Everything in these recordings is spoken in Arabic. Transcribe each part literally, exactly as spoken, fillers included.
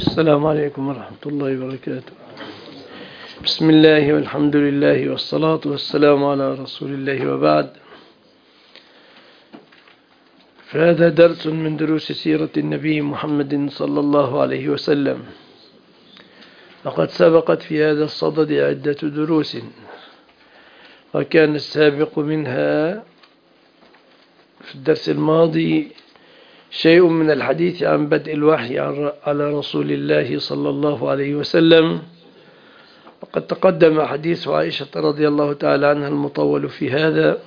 السلام عليكم ورحمة الله وبركاته. بسم الله والحمد لله والصلاة والسلام على رسول الله وبعد. فهذا درس من دروس سيرة النبي محمد صلى الله عليه وسلم، وقد سبقت في هذا الصدد عدة دروس، وكان السابق منها في الدرس الماضي شيء من الحديث عن بدء الوحي على رسول الله صلى الله عليه وسلم، وقد تقدم حديث عائشة رضي الله تعالى عنها المطول في هذا،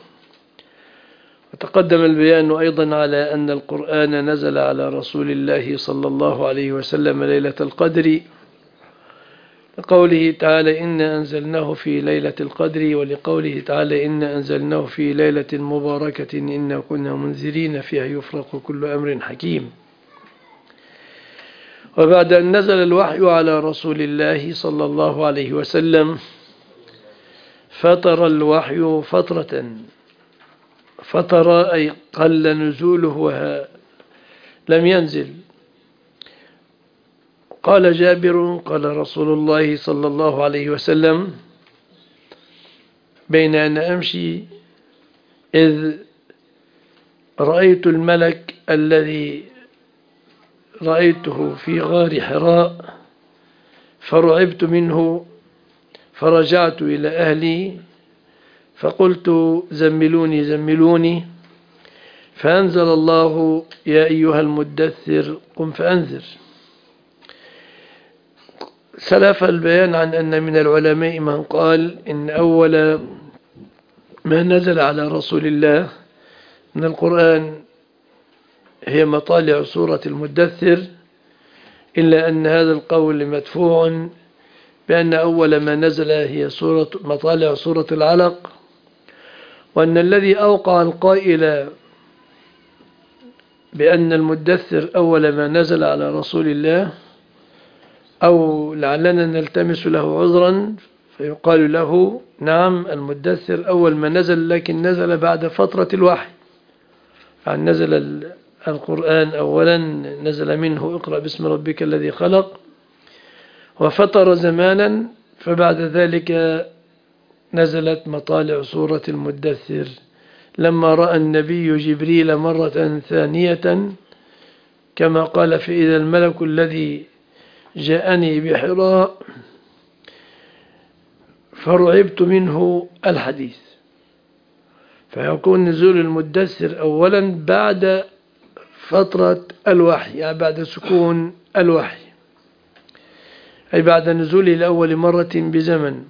وتقدم البيان أيضا على أن القرآن نزل على رسول الله صلى الله عليه وسلم ليلة القدر، لقوله تعالى إنا أنزلناه في ليلة القدر، ولقوله تعالى إنا أنزلناه في ليلة مباركة إنا كنا منذرين فيها يفرق كل أمر حكيم. وبعد أن نزل الوحي على رسول الله صلى الله عليه وسلم فتر الوحي فترة، فتر أي قل نزوله ولم ينزل. قال جابر قال رسول الله صلى الله عليه وسلم بين أن أمشي إذ رأيت الملك الذي رأيته في غار حراء فرعبت منه، فرجعت إلى أهلي فقلت زملوني زملوني، فأنزل الله يا أيها المدثر قم فأنذر. سلف البيان عن أن من العلماء من قال إن أول ما نزل على رسول الله من القرآن هي مطالع سورة المدثر، إلا أن هذا القول مدفوع بأن أول ما نزل هي سورة مطالع سورة العلق، وأن الذي أوقع القائل بأن المدثر أول ما نزل على رسول الله، أو لعلنا نلتمس له عذرا فيقال له نعم المدثر أول ما نزل، لكن نزل بعد فترة الوحي، يعني نزل القرآن أولا نزل منه اقرأ باسم ربك الذي خلق، وفتر زمانا فبعد ذلك نزلت مطالع سورة المدثر لما رأى النبي جبريل مرة ثانية كما قال فإذا الملك الذي جاءني بحراء فرعبت منه الحديث، فيكون نزول المدثر أولا بعد فترة الوحي، يعني بعد سكون الوحي، أي بعد نزوله لأول مرة بزمن.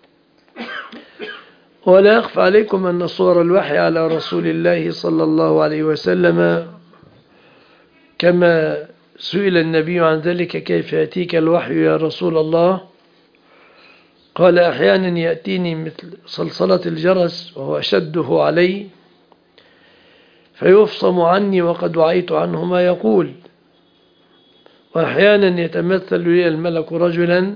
ولا يخفى عليكم أن صور الوحي على رسول الله صلى الله عليه وسلم كما سئل النبي عن ذلك كيف يأتيك الوحي يا رسول الله، قال أحيانا يأتيني مثل صلصلة الجرس وهو أشده علي فيفصم عني وقد وعيت عنه ما يقول، وأحيانا يتمثل لي الملك رجلا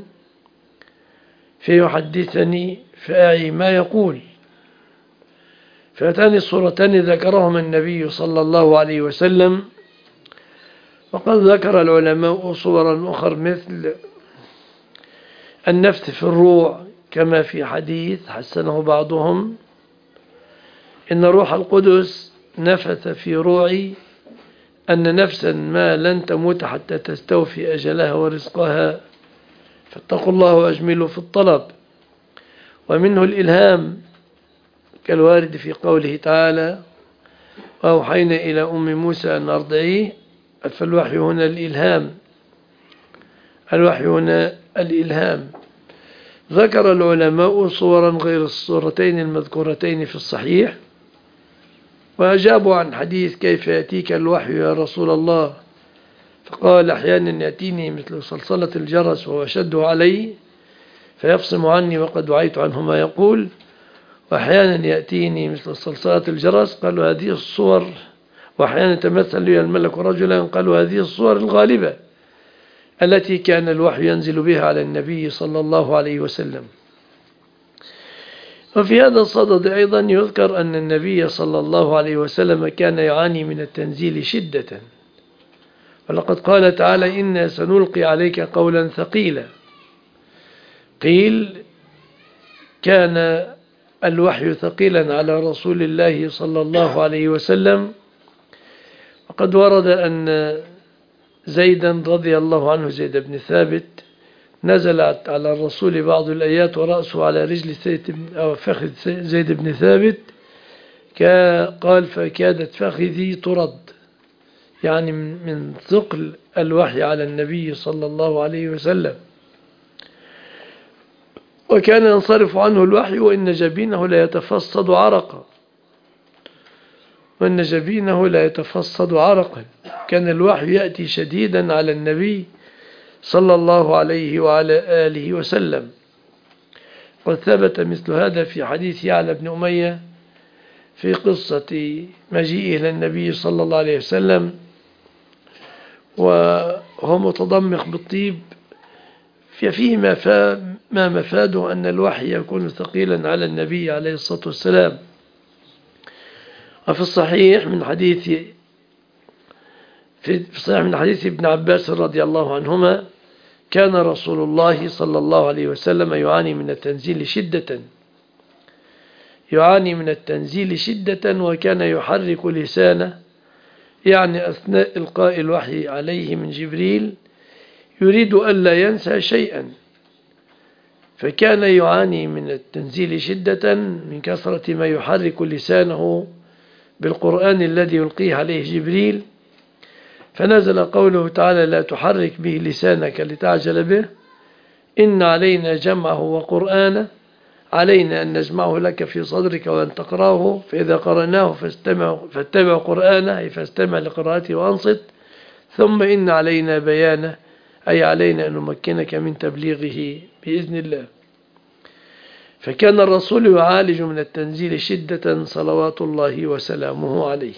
فيحدثني فأعي ما يقول. فأتاني الصورتان ذكرهما النبي صلى الله عليه وسلم، وقد ذكر العلماء صورا أخر مثل النفث في الروع كما في حديث حسنه بعضهم إن روح القدس نفث في روعي أن نفسا ما لن تموت حتى تستوفي أجلها ورزقها فاتقوا الله وأجملوا في الطلب. ومنه الإلهام كالوارد في قوله تعالى وأوحينا إلى أم موسى أن أرضعيه، فالوحي هنا الإلهام، الوحي هنا الإلهام. ذكر العلماء صورا غير الصورتين المذكورتين في الصحيح، وأجابوا عن حديث كيف يأتيك الوحي يا رسول الله، فقال أحيانا يأتيني مثل صلصلة الجرس وهو أشده علي فيفصم عني وقد وعيت عنه ما يقول، وأحيانا يأتيني مثل صلصلة الجرس قالوا هذه الصور، وأحيانا تمثل لي الملك رجلا قالوا هذه الصور الغالبة التي كان الوحي ينزل بها على النبي صلى الله عليه وسلم. وفي هذا الصدد أيضا يذكر أن النبي صلى الله عليه وسلم كان يعاني من التنزيل شدة، ولقد قال تعالى إنا سنلقي عليك قولا ثقيلا. قيل كان الوحي ثقيلا على رسول الله صلى الله عليه وسلم. وقد ورد أن زيدا رضي الله عنه زيد بن ثابت نزلت على الرسول بعض الآيات ورأسه على رجل زيد أو فخذ زيد بن ثابت، قال فكادت فخذي ترد، يعني من ثقل الوحي على النبي صلى الله عليه وسلم. وكان ينصرف عنه الوحي وإن جبينه لا يتفصد عرقا وإن جبينه لا يتفصد عرقا كان الوحي يأتي شديدا على النبي صلى الله عليه وعلى آله وسلم. قد ثبت مثل هذا في حديث يعلى بن أمية في قصة مجيئه إلى النبي صلى الله عليه وسلم وهو متضمخ بالطيب، فيه ما مفاده أن الوحي يكون ثقيلا على النبي عليه الصلاة والسلام. وفي الصحيح من حديث في الصحيح من حديث ابن عباس رضي الله عنهما كان رسول الله صلى الله عليه وسلم يعاني من التنزيل شدة يعاني من التنزيل شدة وكان يحرك لسانه، يعني أثناء إلقاء الوحي عليه من جبريل يريد ألا ينسى شيئا، فكان يعاني من التنزيل شدة من كثرة ما يحرك لسانه بالقرآن الذي يلقيه عليه جبريل. فنزل قوله تعالى لا تحرك به لسانك لتعجل به إن علينا جمعه وقرآنه علينا أن نجمعه لك في صدرك وأن تقرأه فإذا قرأناه فاستمع, فاتبع قرآنه أي فاستمع لقراءته وأنصت ثم إن علينا بيانه أي علينا أن نمكنك من تبليغه بإذن الله. فكان الرسول يعالج من التنزيل شدة صلوات الله وسلامه عليه.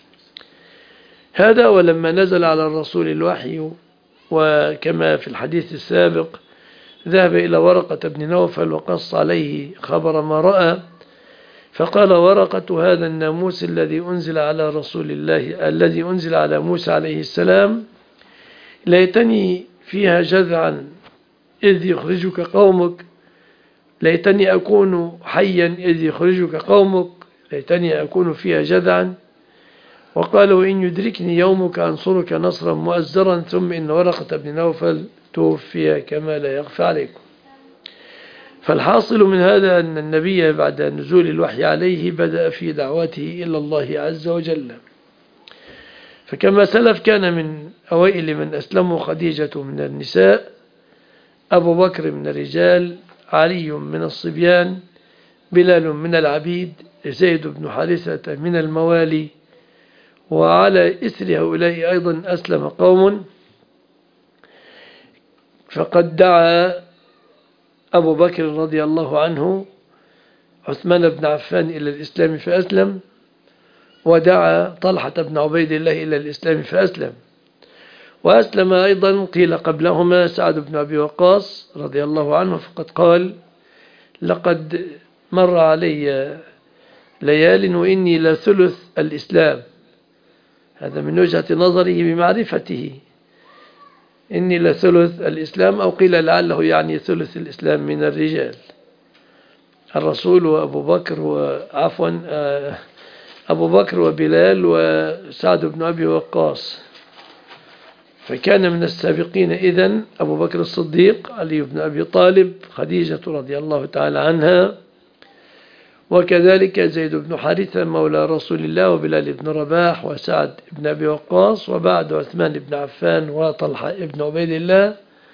هذا ولما نزل على الرسول الوحي وكما في الحديث السابق ذهب إلى ورقة بن نوفل وقص عليه خبر ما رأى، فقال ورقة هذا الناموس الذي أنزل على رسول الله الذي أنزل على موسى عليه السلام ليتني فيها جذعا إذ يخرجك قومك ليتني أكون حيا إذ يخرجك قومك ليتني أكون فيها جذعا. وقال وإن يدركني يومك أنصرك نصرا مؤزرا ثم إن ورقة بن نوفل توفي كما لا يخفى عليكم. فالحاصل من هذا أن النبي بعد نزول الوحي عليه بدأ في دعوته إلى الله عز وجل. فكما سلف كان من أوائل من أسلموا خديجة من النساء، أبو بكر من الرجال، علي من الصبيان، بلال من العبيد، زيد بن حارثة من الموالي. وعلى إثر هؤلاء أيضا أسلم قوم، فقد دعا أبو بكر رضي الله عنه عثمان بن عفان إلى الإسلام فأسلم، ودعا طلحة بن عبيد الله إلى الإسلام فأسلم. وأسلم أيضا قيل قبلهما سعد بن أبي وقاص رضي الله عنه، فقد قال لقد مر علي ليال وإني لثلث الإسلام، هذا من وجهة نظره بمعرفته، إني لثلث الإسلام، أو قيل لعله يعني ثلث الإسلام من الرجال، الرسول وأبو بكر وعفوا أبو بكر وبلال وسعد بن أبي وقاص. فكان من السابقين إذن أبو بكر الصديق، علي بن أبي طالب، خديجة رضي الله تعالى عنها، وكذلك زيد بن حارثة مولى رسول الله، وبلال بن رباح، وسعد بن أبي وقاص، وبعد عثمان بن عفان وطلحة بن عبيد الله.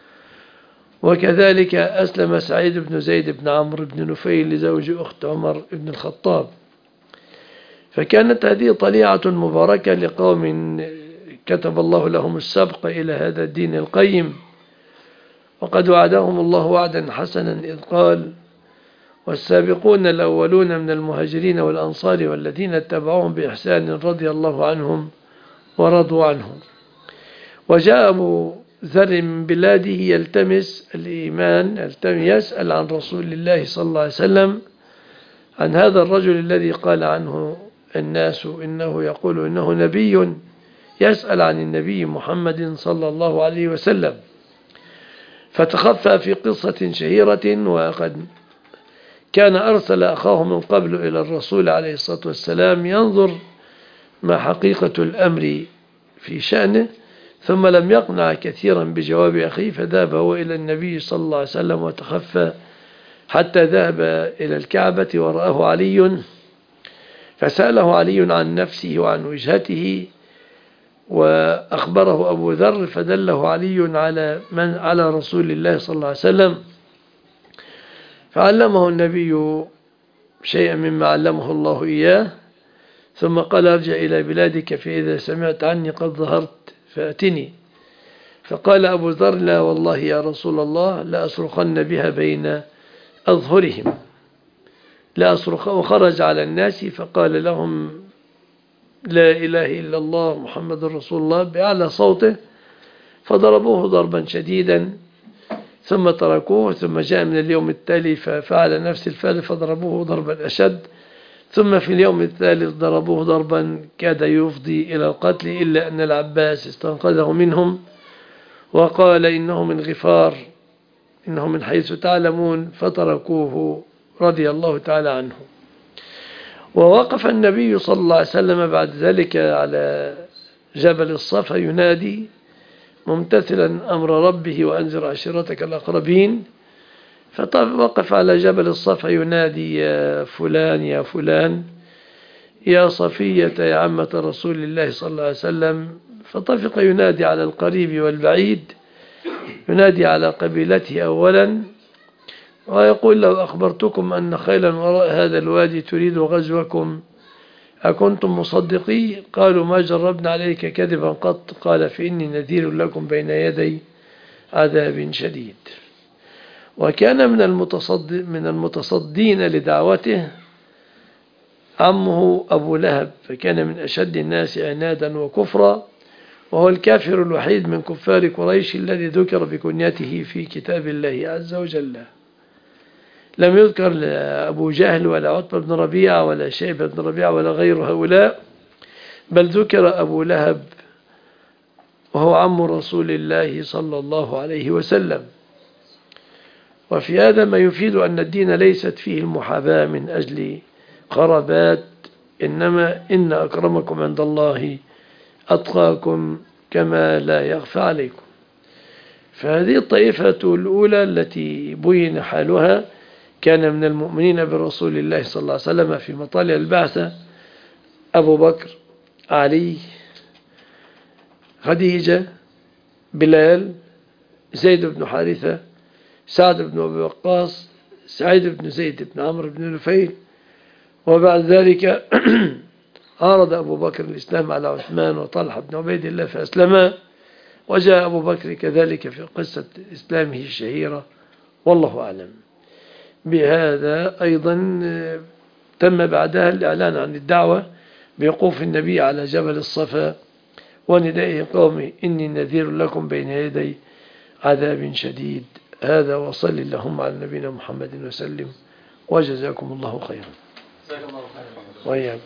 وكذلك أسلم سعيد بن زيد بن عمرو بن نفيل لزوج أخت عمر بن الخطاب. فكانت هذه طليعة مباركة لقوم كتب الله لهم السبق إلى هذا الدين القيم، وقد وعدهم الله وعدا حسنا إذ قال والسابقون الأولون من المهاجرين والأنصار والذين اتبعوهم بإحسان رضي الله عنهم ورضوا عنهم. وجاء أبو ذر من بلاده يلتمس الإيمان، يسأل عن رسول الله صلى الله عليه وسلم عن هذا الرجل الذي قال عنه الناس إنه يقول إنه نبي يسأل عن النبي محمد صلى الله عليه وسلم، فتخفى في قصة شهيرة، وقد كان أرسل أخاه من قبل إلى الرسول عليه الصلاة والسلام ينظر ما حقيقة الأمر في شأنه، ثم لم يقنع كثيرا بجواب أخيه، فذهب هو إلى النبي صلى الله عليه وسلم وتخفى حتى ذهب إلى الكعبة ورآه علي، فسأله علي عن نفسه وعن وجهته، وأخبره أبو ذر فدله علي على من على رسول الله صلى الله عليه وسلم، فعلمه النبي شيئا مما علمه الله إياه، ثم قال ارجع إلى بلادك فإذا سمعت عني قد ظهرت فأتني. فقال أبو ذر لا والله يا رسول الله لا أصرخن بها بين أظهرهم، لا أصرخ. وخرج على الناس فقال لهم لا إله إلا الله محمد رسول الله بأعلى صوته، فضربوه ضربا شديدا ثم تركوه، ثم جاء من اليوم التالي ففعل نفس الفعل فضربوه ضربا أشد، ثم في اليوم الثالث ضربوه ضربا كاد يفضي إلى القتل، إلا أن العباس استنقذه منهم وقال إنه من غفار، إنه من حيث تعلمون، فتركوه رضي الله تعالى عنه. ووقف النبي صلى الله عليه وسلم بعد ذلك على جبل الصفا ينادي ممتثلا أمر ربه وأنذر عشيرتك الأقربين، فوقف على جبل الصفا ينادي يا فلان يا فلان يا صفية يا عمة رسول الله صلى الله عليه وسلم، فطفق ينادي على القريب والبعيد، ينادي على قبيلته أولا، ويقول لو أخبرتكم أن خيلا وراء هذا الوادي تريد غزوكم أكنتم مصدقي؟ قالوا ما جربنا عليك كذبا قط، قال فإني نذير لكم بين يدي عذاب شديد. وكان من المتصد من المتصدين لدعوته عمه أبو لهب، فكان من أشد الناس عنادا وكفرا، وهو الكافر الوحيد من كفار قريش الذي ذكر بكنيته في كتاب الله عز وجل. لم يذكر أبو جهل ولا عتبة بن ربيعة ولا شيبة بن ربيعة ولا غير هؤلاء، بل ذكر أبو لهب وهو عم رسول الله صلى الله عليه وسلم. وفي هذا ما يفيد أن الدين ليست فيه المحاباة من أجل قرابات، إنما إن أكرمكم عند الله أتقاكم كما لا يخفى عليكم. فهذه الطائفة الأولى التي بين حالها كان من المؤمنين برسول الله صلى الله عليه وسلم في مطالع البعثة أبو بكر، علي، خديجة، بلال، زيد بن حارثة، سعد بن أبي وقاص، سعيد بن زيد بن عمرو بن نفيل. وبعد ذلك عارض أبو بكر الإسلام على عثمان وطلحة بن عبيد الله فأسلما، وجاء أبو بكر كذلك في قصة إسلامه الشهيرة، والله أعلم. بهذا أيضا تم بعدها الإعلان عن الدعوة بوقوف النبي على جبل الصفا وندائه قومه إني نذير لكم بين يدي عذاب شديد. هذا وصل اللهم على نبينا محمد وسلم، وجزاكم الله خيرا. وإياكم.